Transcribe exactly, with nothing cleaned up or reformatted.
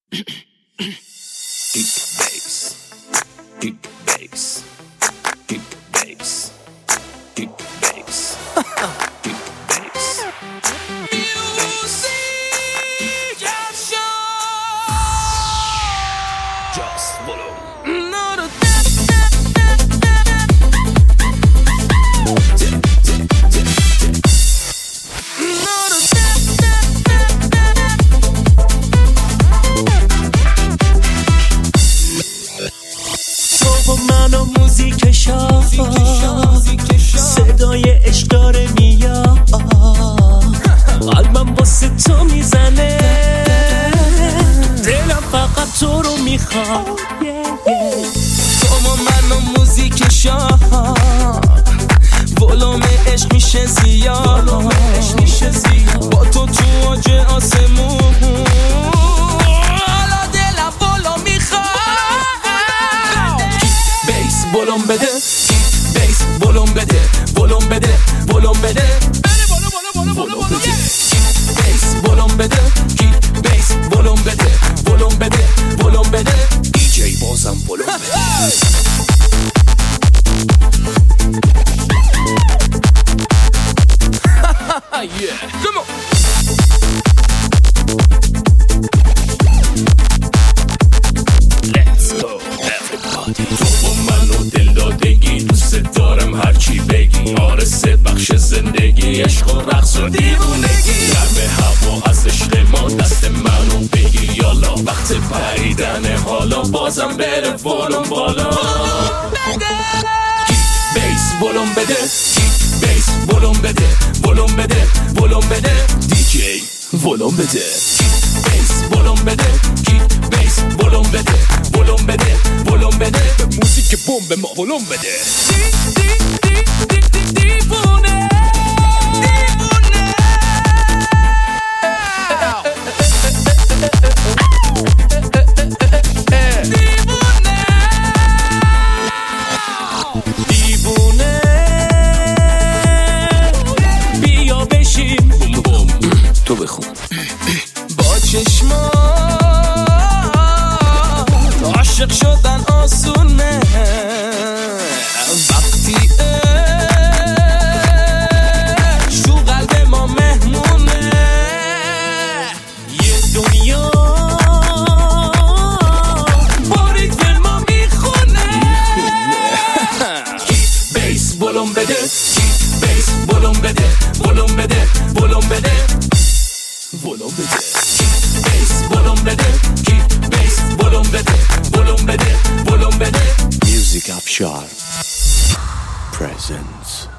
Kick bass, kick bass, kick bass, kick bass, kick bass. Music action, just follow. من و موزیک شاه صدای عشق داره میاد، قلبم واسه تو میزنه، دلم فقط تو رو میخواد. تو و من و موزیک شاه ولوم عشق میشه زیاد، با تو تو اوج آسمون حالا دلم ولوم میخواد. ولوم بده بیس، ولوم بده ولوم بده ولوم بده ولوم بده بیس، ولوم بده بیس، ولوم بده ولوم بده ولوم بده دیجی بازم ولوم بده. Yeah, come on. Let's go everybody. تو منو دل دادگی، دوست دارم هرچی بگی، آرسه بخش زندگی، عشق و رقص و دیوونگی، گرم هوا از عشق ما دست منو بگی، یالا وقت پریدن حالا بازم بره ولوم بالا. بیس ولوم بده بیس، ولوم بده ولوم بده ولوم بده دیجی ولوم بده بیس، ولوم بده بیس، ولوم بده ولوم بده ولوم بده موزیک بمب ما ولوم بده. دیوونه دیوونه بیا بشین بوم بوم تو بخون. با چشما عاشق شدن آسونه، وقتی عشق تو قلب ما مهمونه، یه دنیا با ریتم ما میخونه. بیس ولوم بده بیس، ولوم بده ولوم بده ولوم بده ولوم بده بیس، ولوم بده بیس، ولوم بده ولوم بده ولوم بده. Music Up Sharp presents